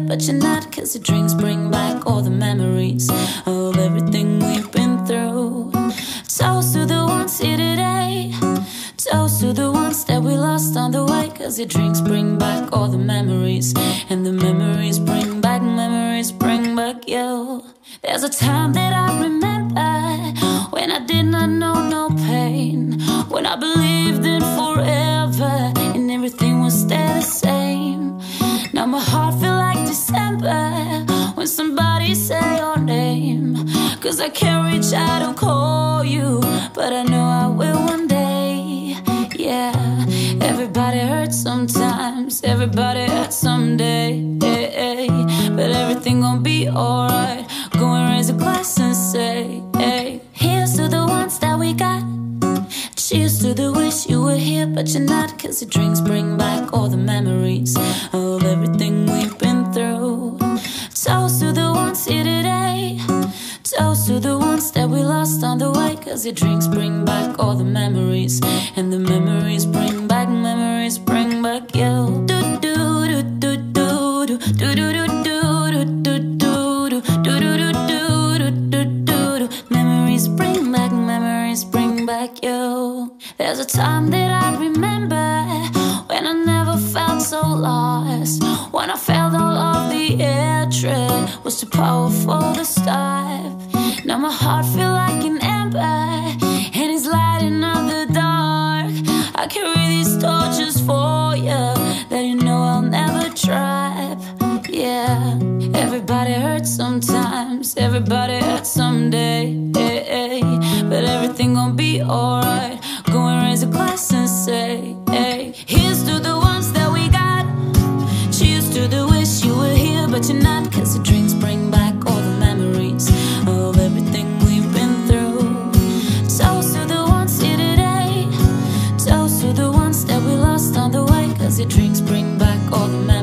but you're not, 'cause your drinks bring back all the memories of everything we've been through. Toast to the ones here today, toast to the ones that we lost on the way, 'cause your drinks bring back all the memories, and the memories bring back you. There's a time that I remember when I did not know no pain, when I believed in forever and everything would stay the same. Now my heart feel like December when somebody say your name, 'cause I can't reach out and call you, but I know I will one day. Yeah, everybody hurts sometimes, everybody hurts someday, but everything gon' be alright. Go and raise a glass and say, hey, here's to the ones that we got. Cheers to the wish you were here, but you're not, 'cause your drinks bring back all the memories of everything we've been through. Toast to the ones here today, toast to the ones that we lost on the way, 'cause your drinks bring back all the memories, and the memories bring back you. Do do do do do do do do do do do do do do. Memories bring back you. There's a time that I remember when I never felt so lost, when I felt all of the hatred was too powerful to stop. Now my heart feel like an ember and it's lighting up the dark. I carry these torches for you that you know I'll never drop. Yeah, everybody hurts sometimes, everybody hurts someday, but everything gon' be alright. Go and raise a glass and say, hey, here's to the ones that we got. Cheers to the wish you were here, but you're not, 'cause the drinks bring back all the memories of everything we've been through. Toast to the ones here today, toast to the ones that we lost on the way, 'cause your drinks bring back all the memories.